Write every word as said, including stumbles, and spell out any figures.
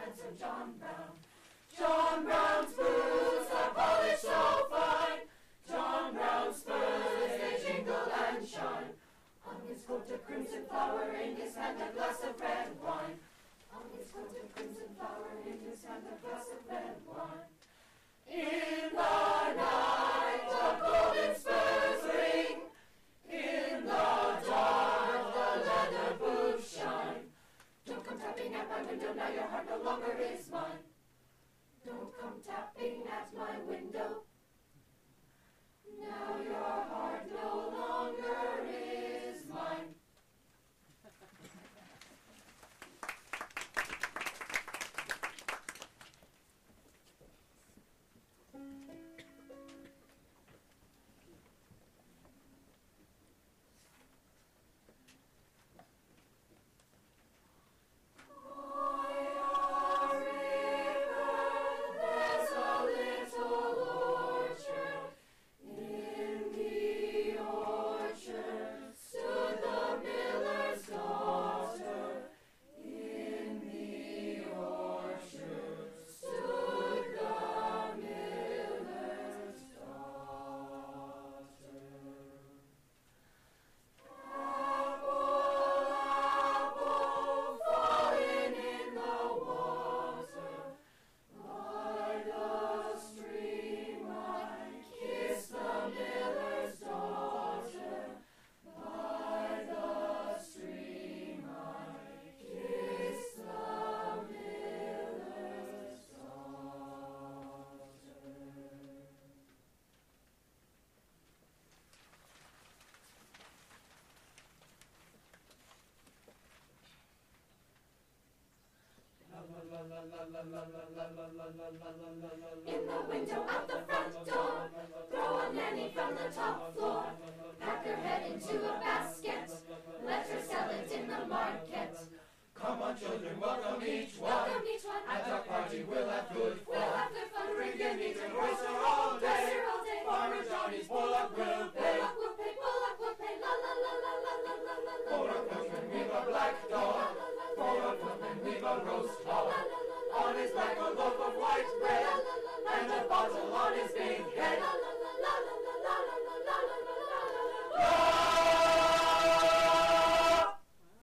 ballads of John Brown. John Brown's boots are polished so fine. John Brown's spurs, they jingle and shine. On his coat a crimson flower, in his hand a glass of red wine. On his coat a crimson flower, in his hand a glass of red wine. In the night the golden spurs ring. In the dark the leather boots shine. Don't come tapping at my window, now your heart no longer is mine. Don't come tapping at my window. Now your heart no longer is mine. In the window at the front door, throw a nanny from the top floor. Pack her head into a basket, let her sell it in the market. Come on, children, welcome each one. Welcome each one. At our party we'll have good fun. We'll have good fun. Drink and eat and roast her all day. Roast her all day. Farmer Johnny's bullock will pay. Bullock will pay, bullock will pay. La la la la la la la la la. For a postman we've a black dog. For a footman we've a roast hog. On his back a loaf of white bread. And a bottle on